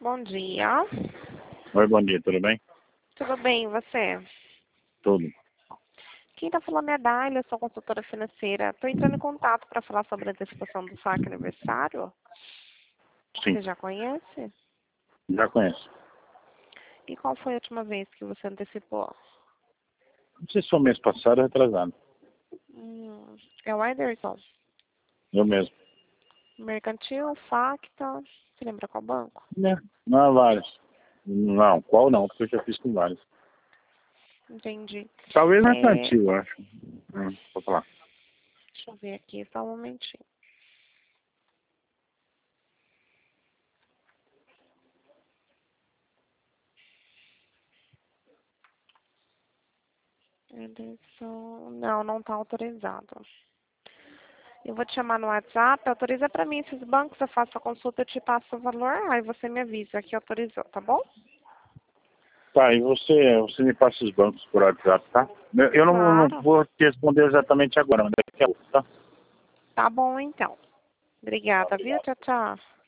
bom dia. Oi, bom dia, tudo bem? Tudo bem, e você? Tudo. Quem tá falando é a Dália, eu sou consultora financeira. Tô entrando em contato para falar sobre a antecipação do saque aniversário. Sim, Você já conhece? já conheço. E qual foi a última vez que você antecipou? Não sei se foi mês passado ou retrasado. É o Ederson. Eu mesmo. Mercantil, Facta. Você lembra qual banco? Não, há vários. Não, qual não, porque eu já fiz com vários. Entendi. Talvez mercantil, eu acho. Vou falar. Deixa eu ver aqui, só um momentinho. Ederson. Não tá autorizado. Eu vou te chamar no WhatsApp, autoriza para mim esses bancos, eu faço a consulta, eu te passo o valor, aí você me avisa que autorizou, tá bom? Tá, e você me passa os bancos por WhatsApp, tá? Eu não Claro. vou te responder exatamente agora, mas daqui a pouco, tá? Tá bom então. Obrigada, viu? Tchau, tchau.